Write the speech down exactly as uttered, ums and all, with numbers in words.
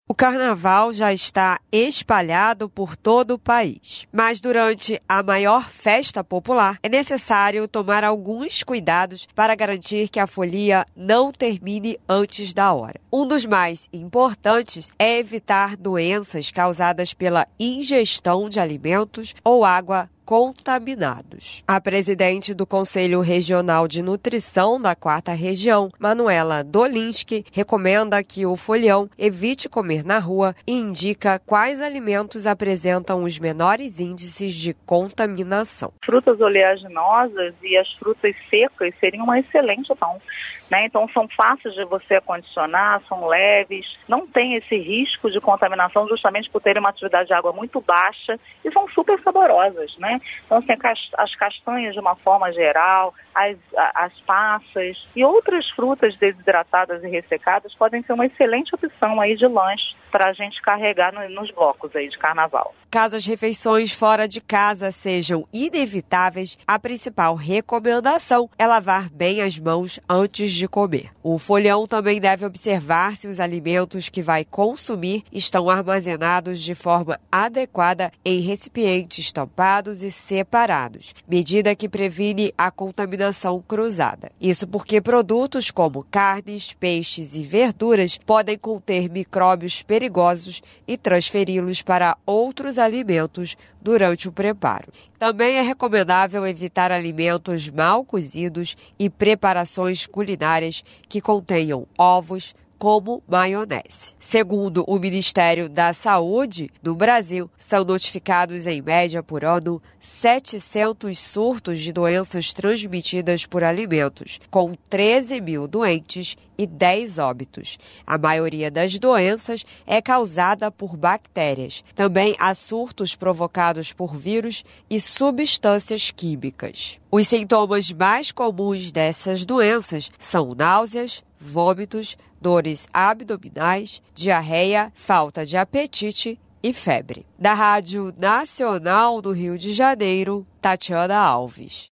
O carnaval já está espalhado por todo o país, mas durante a maior festa popular é necessário tomar alguns cuidados para garantir que a folia não termine antes da hora. Um dos mais importantes é evitar doenças causadas pela ingestão de alimentos ou água contaminados. A presidente do Conselho Regional de Nutrição da Quarta Região, Manuela Dolinski, recomenda que o folião evite comer na rua e indica quais alimentos apresentam os menores índices de contaminação. Frutas oleaginosas e as frutas secas seriam uma excelente opção, né? Então são fáceis de você acondicionar, são leves, não tem esse risco de contaminação justamente por terem uma atividade de água muito baixa e são super saborosas, né? Então, assim, as castanhas de uma forma geral, as, as passas e outras frutas desidratadas e ressecadas podem ser uma excelente opção aí de lanche para a gente carregar no, nos blocos aí de carnaval. Caso as refeições fora de casa sejam inevitáveis, a principal recomendação é lavar bem as mãos antes de comer. O folião também deve observar se os alimentos que vai consumir estão armazenados de forma adequada em recipientes tampados e separados, medida que previne a contaminação cruzada. Isso porque produtos como carnes, peixes e verduras podem conter micróbios perigosos e transferi-los para outros alimentos durante o preparo. Também é recomendável evitar alimentos mal cozidos e preparações culinárias que contenham ovos, como maionese. Segundo o Ministério da Saúde, no Brasil, são notificados em média por ano setecentos surtos de doenças transmitidas por alimentos, com treze mil doentes e dez óbitos. A maioria das doenças é causada por bactérias. Também há surtos provocados por vírus e substâncias químicas. Os sintomas mais comuns dessas doenças são náuseas, vômitos, dores abdominais, diarreia, falta de apetite e febre. Da Rádio Nacional do Rio de Janeiro, Tatiana Alves.